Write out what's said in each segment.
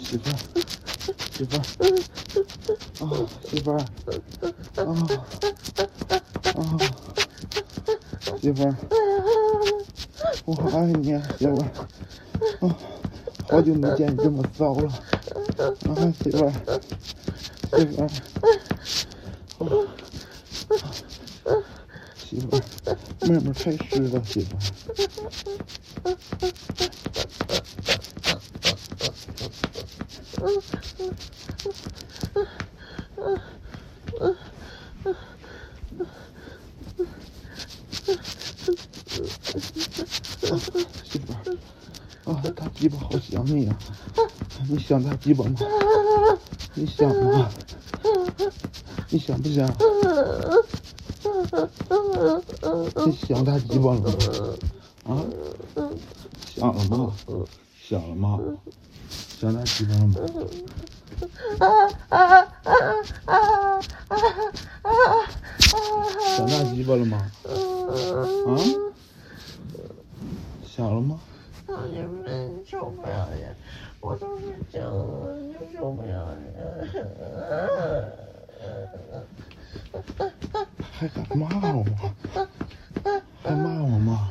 媳妇儿，媳妇儿，啊，媳妇儿，啊啊，媳妇儿，我爱你啊，媳妇儿，啊，好久没见你这么骚了，啊，媳妇儿，媳妇儿，媳妇儿，妹妹太湿了，媳妇儿。媳妇儿，啊，大鸡巴好想你呀！你想大鸡巴吗？你想吗？你想不想？你想大鸡巴了吗？啊？想了吗？想了吗？想大鸡巴了吗？想大鸡巴了吗？啊？想了吗？ 你们受不了呀！我都是讲了，你受不了呀！ 还敢骂我？还骂我吗？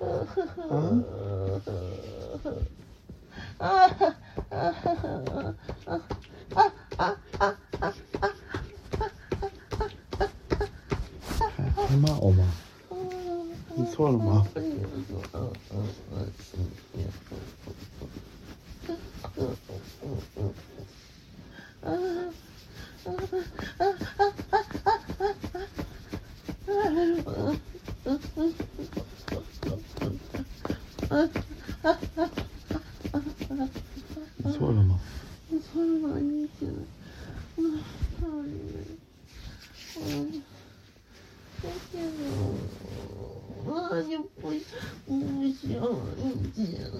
还骂我吗？你错了吗？你错了吗？ 我错了，你行，我操你们！我就不行，你进了。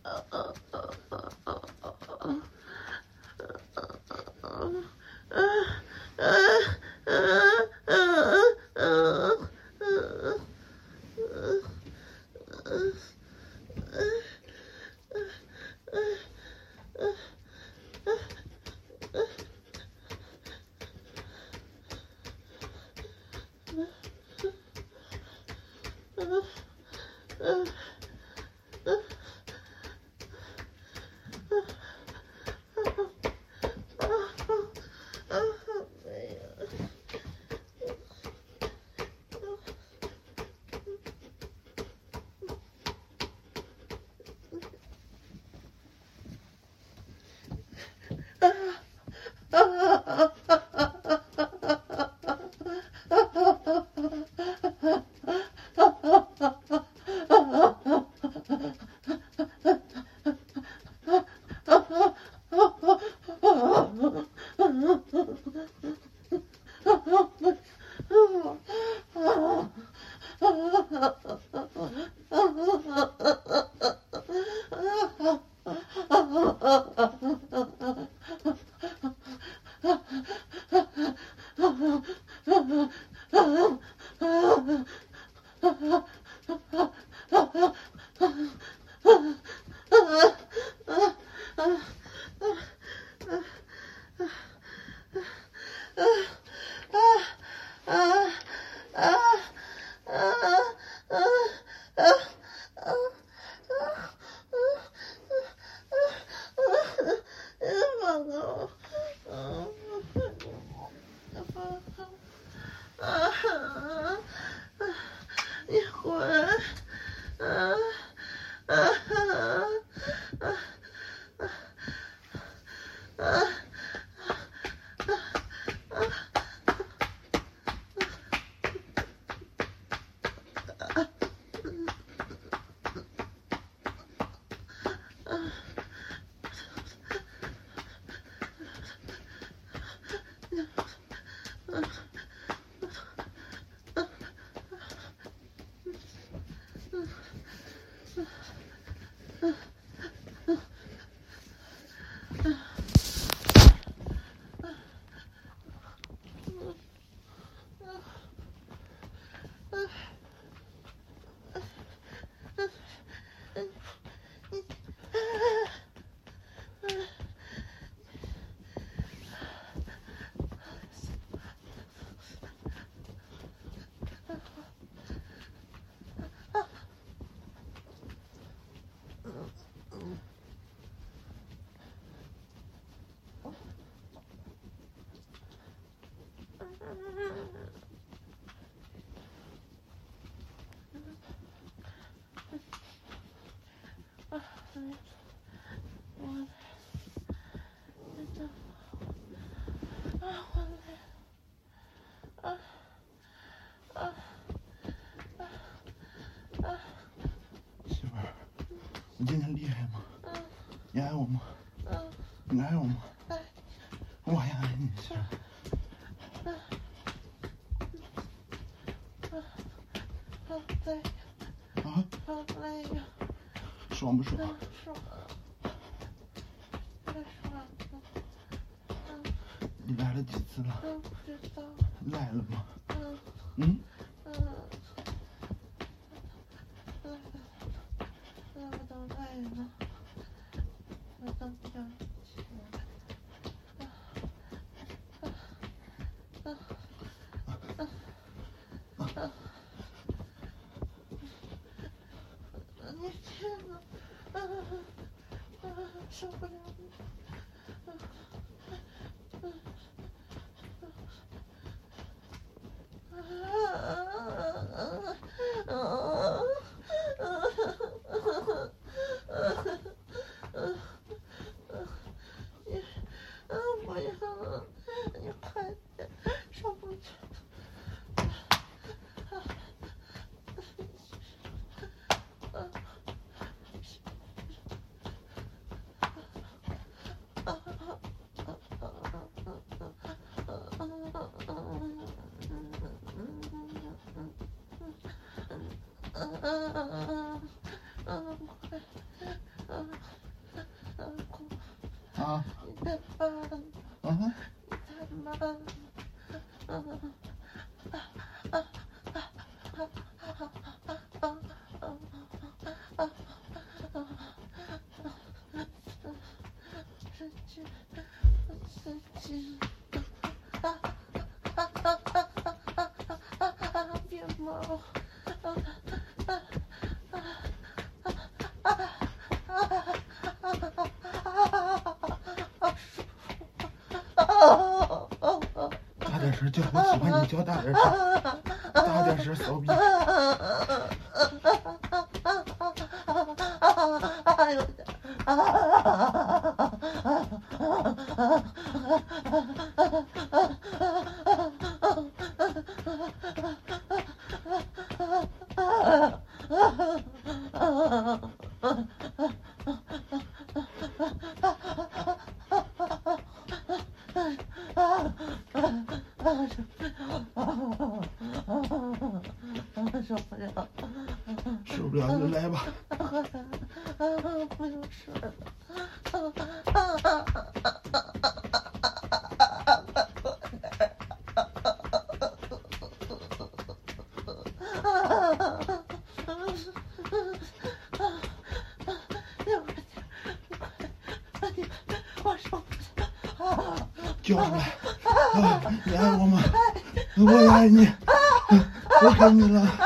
媳妇儿，我今天厉害吗？你爱我吗？你爱我吗？我也爱你，媳妇儿。 对， 啊？ 好累呀， 爽不爽？ 爽，太爽了。 你来了几次了？ 不知道。 来了吗？ 嗯。 嗯？ 我都累了，我都不想起来。你天哪！受不了了！不要，你快点，受不了。 啊？ 你太慢了， 嗯。 你太慢了。别忙。 大点声叫，我喜欢你叫大点声，大点声，骚逼。 哎呦！ 受不了就来吧。 不用吃了。 叫出来！你爱我吗？我也爱你，我给你了。